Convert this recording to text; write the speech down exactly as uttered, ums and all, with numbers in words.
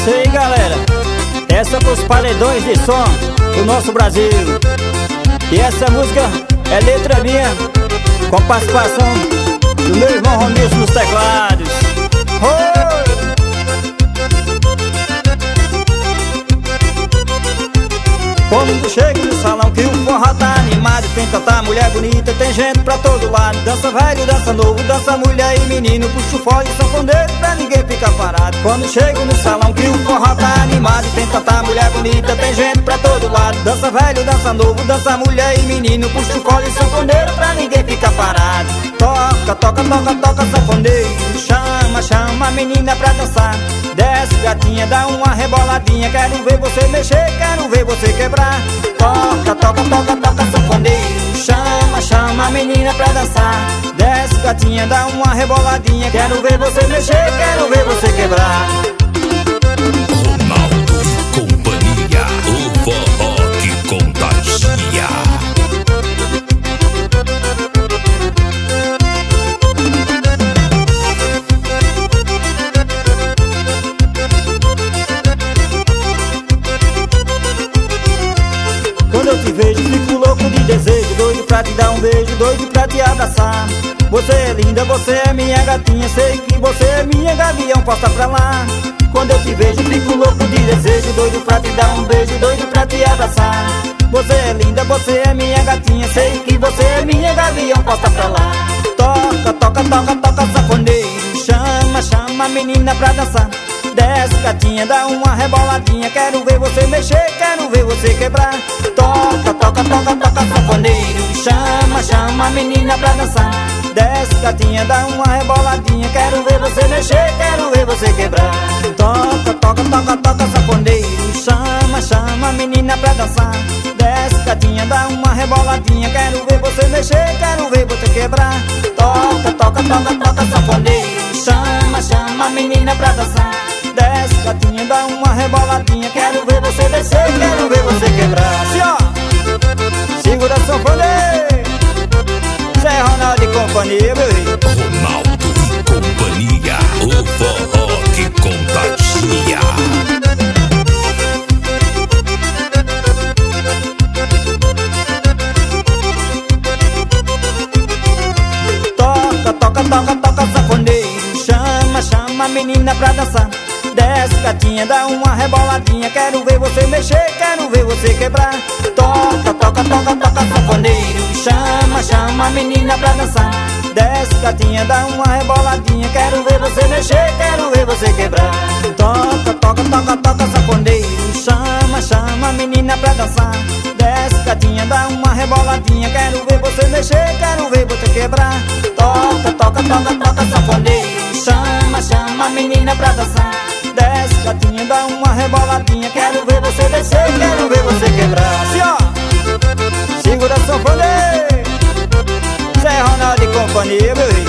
isso aí, galera. Essa pros paredões de som do nosso Brasil. E essa música é letra minha, com participação do meu irmão Romilson nos teclados. Oh! Quando chega no salão que o forró tá animado, tem tanta mulher bonita, tem gente pra todo lado. Dança velho, dança novo, dança mulher e menino, puxa o fole e sanfoneiro pra ninguém ficar parado. Quando chego no salão que o forró tá animado, tem tanta mulher bonita, tem gente pra todo lado. Dança velho, dança novo, dança mulher e menino, puxa o fole e sanfoneiro pra ninguém ficar parado. Toca, toca, toca, toca sanfoneiro, chama, chama a menina pra dançar. Desce gatinha, dá uma reboladinha, quero ver você mexer, quero ver você quebrar. Toca, toca, toca, toca sanfoneiro, chama, chama a menina pra dançar. Desce gatinha, dá uma reboladinha, quero ver você mexer, quero ver você quebrar. Ronaldo e Companhia, o forró que contagia. Quando eu te vejo, fico louco de desejo, doido pra te dar um beijo, doido pra te abraçar. Você é linda, você é minha gatinha, sei que você é minha gavião, posta pra lá. Quando eu te vejo, fico louco de desejo, doido pra te dar um beijo, doido pra te abraçar. Você é linda, você é minha gatinha, sei que você é minha gavião, posta pra lá. Toca, toca, toca, toca sanfoneiro, chama, chama a menina pra dançar. Desce gatinha, dá uma reboladinha, quero ver você mexer, quero ver você quebrar. Toca, toca, toca, toca sanfoneiro, chama, chama a menina pra dançar. Desce gatinha, dá uma reboladinha, quero ver você mexer, quero ver você quebrar. Toca, toca, toca, toca sanfoneiro, chama, chama a menina pra dançar. Desce gatinha, dá uma reboladinha, quero ver você mexer, quero ver você quebrar. Toca, toca, toca, toca sanfoneiro, chama, chama a menina pra dançar. Desce gatinha, dá uma reboladinha, quero ver você descer, quero ver você quebrar. Assim ó, segura a sanfoneiro, Zé Ronaldo e Companhia, meu rei. Ronaldo e Companhia, o forró que contagia. Toca, toca, toca, toca sanfoneiro, chama, chama a menina pra dançar. Desce gatinha, dá uma reboladinha, quero ver você mexer, quero ver você quebrar. Toca, toca, toca, toca sanfoneiro, chama, chama a menina pra dançar. Desce gatinha, dá uma reboladinha, quero ver você mexer, quero ver você quebrar. Toca, toca, toca, toca sanfoneiro, chama, chama a menina pra dançar. Desce gatinha, dá uma reboladinha, quero ver você mexer, quero ver você quebrar. Toca, toca, toca, toca sanfoneiro, chama, chama a menina pra dançar. Desce gatinha, dá uma reboladinha, quero ver você descer, quero ver você quebrar. Assim ó, segura a sanfoneiro, Zé Ronaldo e Companhia, meu rei.